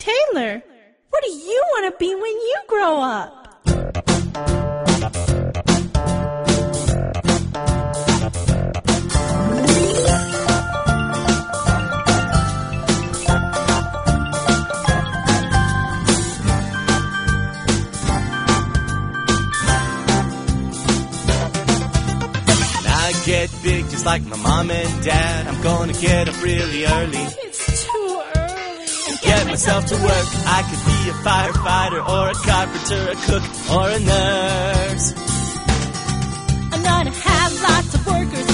Taylor, what do you want to be when you grow up? Get big just like my mom and dad. I'm gonna get up really early. It's too early. Get myself to work. I could be a firefighter or a carpenter, a cook or a nurse. I'm gonna have lots of workers